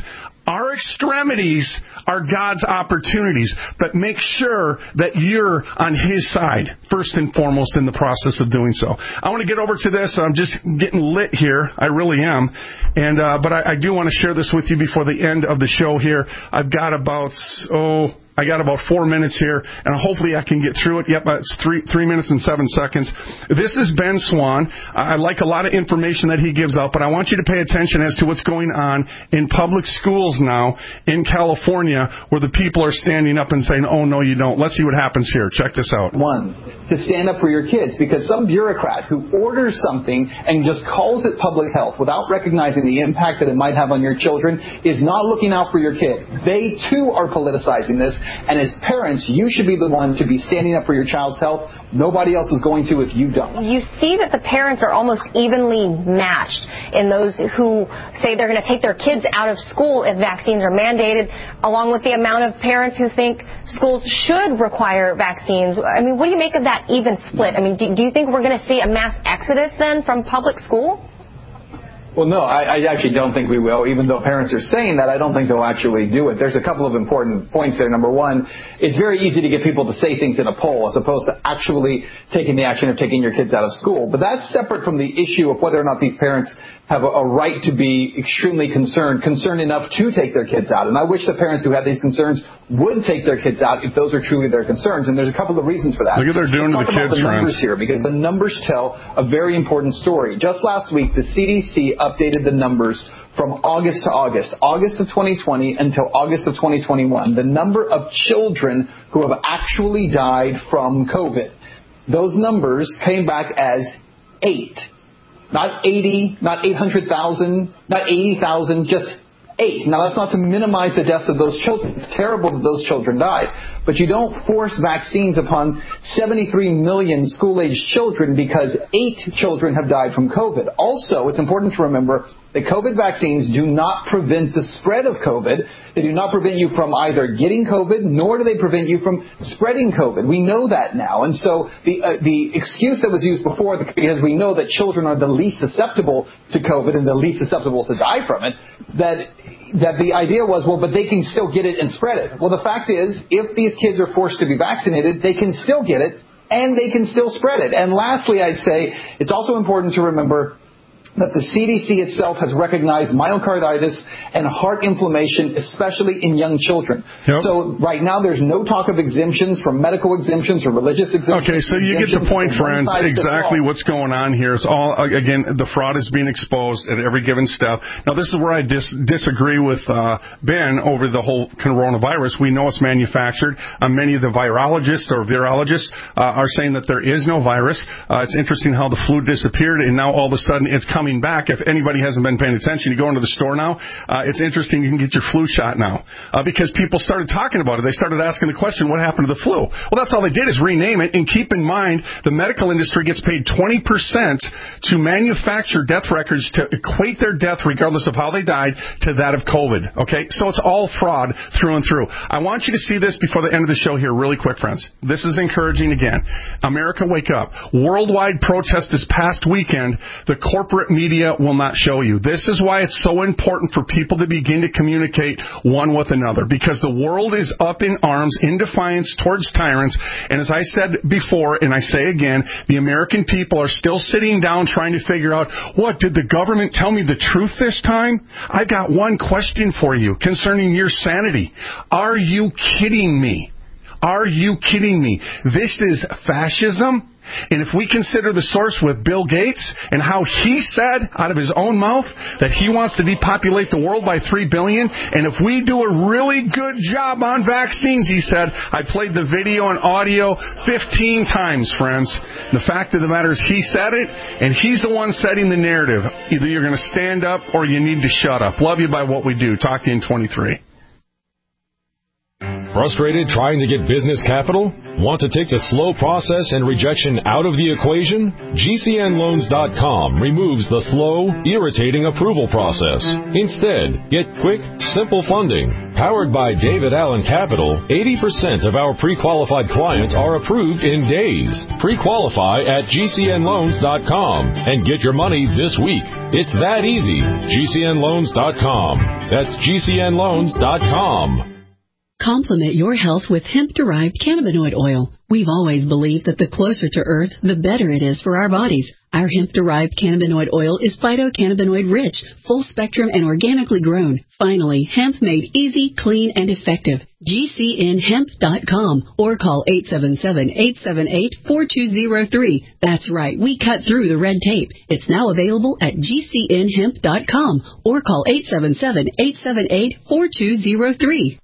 Our extremities are God's opportunities, but make sure that you're on His side, first and foremost, in the process of doing so. I want to get over to this. I'm just getting lit here. I really am. And uh, But I, I do want to share this with you before the end of the show here. I've got about, oh... I got about four minutes here, and hopefully I can get through it. Yep, it's three three minutes and seven seconds. This is Ben Swan. I like a lot of information that he gives out, but I want you to pay attention as to what's going on in public schools now in California, where the people are standing up and saying, oh, no, you don't. Let's see what happens here. Check this out. One, to stand up for your kids, because some bureaucrat who orders something and just calls it public health without recognizing the impact that it might have on your children is not looking out for your kid. They, too, are politicizing this. And as parents, you should be the one to be standing up for your child's health. Nobody else is going to if you don't. You see that the parents are almost evenly matched in those who say they're going to take their kids out of school if vaccines are mandated, along with the amount of parents who think schools should require vaccines. I mean, what do you make of that even split? I mean, do, do you think we're going to see a mass exodus then from public school? Well, no, I, I actually don't think we will. Even though parents are saying that, I don't think they'll actually do it. There's a couple of important points there. Number one, it's very easy to get people to say things in a poll as opposed to actually taking the action of taking your kids out of school. But that's separate from the issue of whether or not these parents have a, a right to be extremely concerned, concerned enough to take their kids out. And I wish the parents who have these concerns would take their kids out if those are truly their concerns. And there's a couple of reasons for that. Look at what they're doing to the kids, the numbers friends. Here, because the numbers tell a very important story. Just last week, the C D C updated the numbers from August to August, August of twenty twenty until August of twenty twenty-one, the number of children who have actually died from COVID. Those numbers came back as eight. Not eighty, not eight hundred thousand, not eighty thousand, just eight. Now, that's not to minimize the deaths of those children. It's terrible that those children died. But you don't force vaccines upon seventy-three million school-aged children because eight children have died from COVID. Also, it's important to remember that COVID vaccines do not prevent the spread of COVID. They do not prevent you from either getting COVID, nor do they prevent you from spreading COVID. We know that now. And so the uh, the excuse that was used before, because we know that children are the least susceptible to COVID and the least susceptible to die from it, that that the idea was, well, but they can still get it and spread it. Well, the fact is, if these kids are forced to be vaccinated, they can still get it and they can still spread it. And lastly, I'd say it's also important to remember that the C D C itself has recognized myocarditis and heart inflammation, especially in young children. Yep. So right now there's no talk of exemptions from medical exemptions or religious exemptions. Okay, so you get the point, friends. Exactly what's going on here is all, again, the fraud is being exposed at every given step. Now, this is where I dis- disagree with uh, Ben over the whole coronavirus. We know it's manufactured. Uh, many of the virologists or virologists uh, are saying that there is no virus. Uh, it's interesting how the flu disappeared, and now all of a sudden it's coming back. If anybody hasn't been paying attention, you go into the store now, uh, it's interesting, you can get your flu shot now, uh, because people started talking about it. They started asking the question, what happened to the flu? Well, that's all they did is rename it, and keep in mind, the medical industry gets paid twenty percent to manufacture death records to equate their death, regardless of how they died, to that of COVID, okay? So it's all fraud through and through. I want you to see this before the end of the show here, really quick, friends. This is encouraging again. America, wake up. Worldwide protest this past weekend, the corporate media will not show you. This is why it's so important for people to begin to communicate one with another, because the world is up in arms in defiance towards tyrants. And as I said before, and I say again, the American people are still sitting down trying to figure out, what, did the government tell me the truth this time? I got one question for you concerning your sanity. Are you kidding me? Are you kidding me? This is fascism. And if we consider the source with Bill Gates and how he said out of his own mouth that he wants to depopulate the world by three billion, and if we do a really good job on vaccines, he said, I played the video and audio fifteen times, friends. The fact of the matter is he said it, and he's the one setting the narrative. Either you're going to stand up or you need to shut up. Love you by what we do. Talk to you in twenty-three. Frustrated trying to get business capital? Want to take the slow process and rejection out of the equation? G C N loans dot com removes the slow, irritating approval process. Instead, get quick, simple funding, Powered by David Allen Capital, eighty percent of our pre-qualified clients are approved in days. Pre-qualify at G C N loans dot com and get your money this week. It's that easy. G C N loans dot com. That's G C N loans dot com. Complement your health with hemp-derived cannabinoid oil. We've always believed that the closer to Earth, the better it is for our bodies. Our hemp-derived cannabinoid oil is phytocannabinoid-rich, full-spectrum, and organically grown. Finally, hemp made easy, clean, and effective. G C N hemp dot com or call eight seven seven, eight seven eight, four two zero three. That's right, we cut through the red tape. It's now available at G C N hemp dot com or call eight seven seven, eight seven eight, four two zero three.